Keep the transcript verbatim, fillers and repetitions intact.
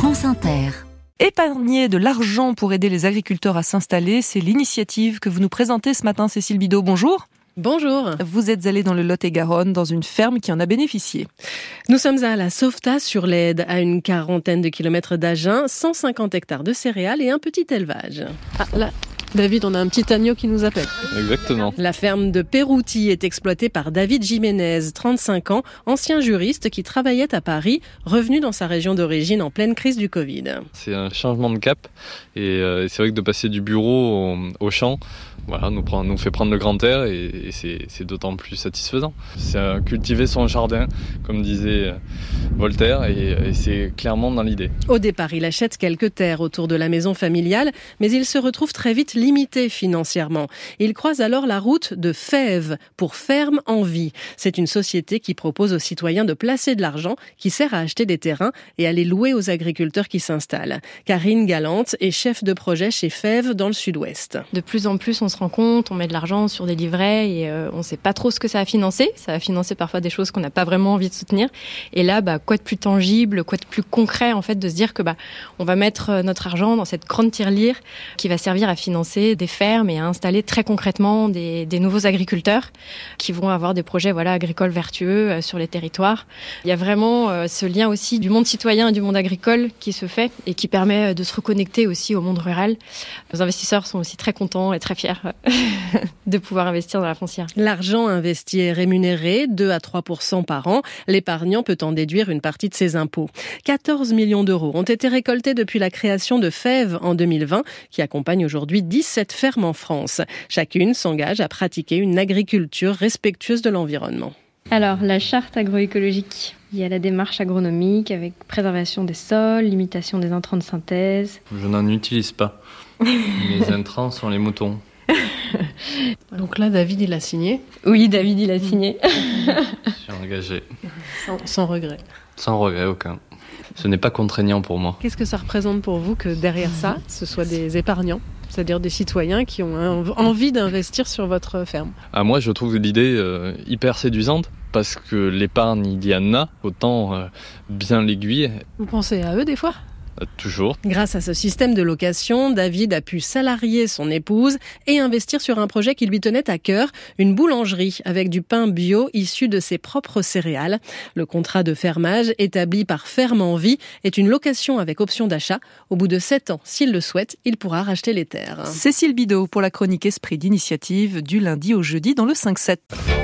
France Inter. Épargner de l'argent pour aider les agriculteurs à s'installer, c'est l'initiative que vous nous présentez ce matin, Cécile Bidot. Bonjour. Bonjour. Vous êtes allée dans le Lot-et-Garonne, dans une ferme qui en a bénéficié. Nous sommes à la Sauvetat-sur-l'Aide, à une quarantaine de kilomètres d'Agen, cent cinquante hectares de céréales et un petit élevage. Ah là, David, on a un petit agneau qui nous appelle. Exactement. La ferme de Pérouty est exploitée par David Jiménez, trente-cinq ans, ancien juriste qui travaillait à Paris, revenu dans sa région d'origine en pleine crise du Covid. C'est un changement de cap et euh, c'est vrai que de passer du bureau au, au champ, voilà, nous, prend, nous fait prendre le grand air et, et c'est, c'est d'autant plus satisfaisant. C'est euh, cultiver son jardin, comme disait Voltaire, et, et c'est clairement dans l'idée. Au départ, il achète quelques terres autour de la maison familiale, mais il se retrouve très vite limité financièrement. Il croise alors la route de Fèves pour Ferme en Vie. C'est une société qui propose aux citoyens de placer de l'argent qui sert à acheter des terrains et à les louer aux agriculteurs qui s'installent. Karine Galante est chef de projet chez Fèves dans le sud-ouest. De plus en plus, on se rend compte, on met de l'argent sur des livrets et euh, on ne sait pas trop ce que ça va financer. Ça va financer parfois des choses qu'on n'a pas vraiment envie de soutenir. Et là, bah, quoi de plus tangible, quoi de plus concret en fait, de se dire que bah, on va mettre notre argent dans cette grande tirelire qui va servir à financer des fermes et à installer très concrètement des, des nouveaux agriculteurs qui vont avoir des projets voilà, agricoles vertueux euh, sur les territoires. Il y a vraiment euh, ce lien aussi du monde citoyen et du monde agricole qui se fait et qui permet de se reconnecter aussi au monde rural. Les investisseurs sont aussi très contents et très fiers de pouvoir investir dans la foncière. L'argent investi est rémunéré deux à trois pour cent par an. L'épargnant peut en déduire une partie de ses impôts. quatorze millions d'euros ont été récoltés depuis la création de Fèves en deux mille vingt, qui accompagne aujourd'hui dix-sept fermes en France. Chacune s'engage à pratiquer une agriculture respectueuse de l'environnement. Alors, la charte agroécologique, il y a la démarche agronomique avec préservation des sols, limitation des intrants de synthèse. Je n'en utilise pas. Mes intrants sont les moutons. Donc là, David, il a signé. Oui, David, il a signé. Je suis engagé. Sans, sans regret. Sans regret aucun. Ce n'est pas contraignant pour moi. Qu'est-ce que ça représente pour vous que derrière ça, ce soit des épargnants, c'est-à-dire des citoyens qui ont envie d'investir sur votre ferme? À moi, je trouve l'idée euh, hyper séduisante parce que l'épargne, il y en a, autant euh, bien l'aiguille. Vous pensez à eux des fois ? Toujours. Grâce à ce système de location, David a pu salarier son épouse et investir sur un projet qui lui tenait à cœur, une boulangerie avec du pain bio issu de ses propres céréales. Le contrat de fermage établi par Ferme en Vie est une location avec option d'achat. Au bout de sept ans, s'il le souhaite, il pourra racheter les terres. Cécile Bidot pour la chronique Esprit d'initiative du lundi au jeudi dans le cinq sept.